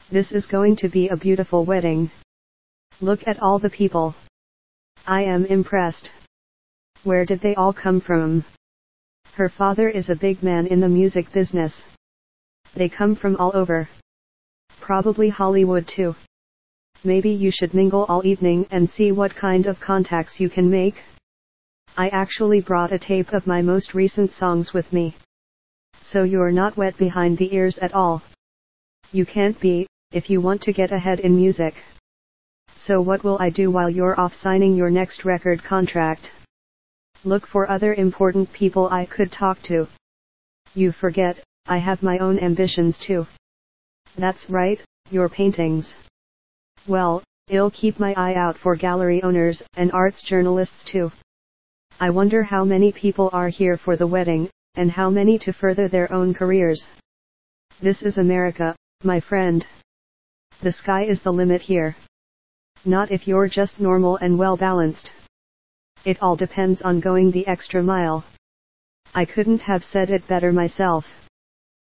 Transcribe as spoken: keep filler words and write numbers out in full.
This is going to be a beautiful wedding. Look at all the people. I am impressed. Where did they all come from? Her father is a big man in the music business. They come from all over. Probably Hollywood too. Maybe you should mingle all evening and see what kind of contacts you can make. I actually brought a tape of my most recent songs with me. So you're not wet behind the ears at all. You can't be, if you want to get ahead in music. So what will I do while you're off signing your next record contract? Look for other important people I could talk to. You forget, I have my own ambitions too. That's right, your paintings. Well, I'll keep my eye out for gallery owners and arts journalists too. I wonder how many people are here for the wedding, and how many to further their own careers. This is America, my friend. The sky is the limit here. Not if you're just normal and well balanced. It all depends on going the extra mile. I couldn't have said it better myself.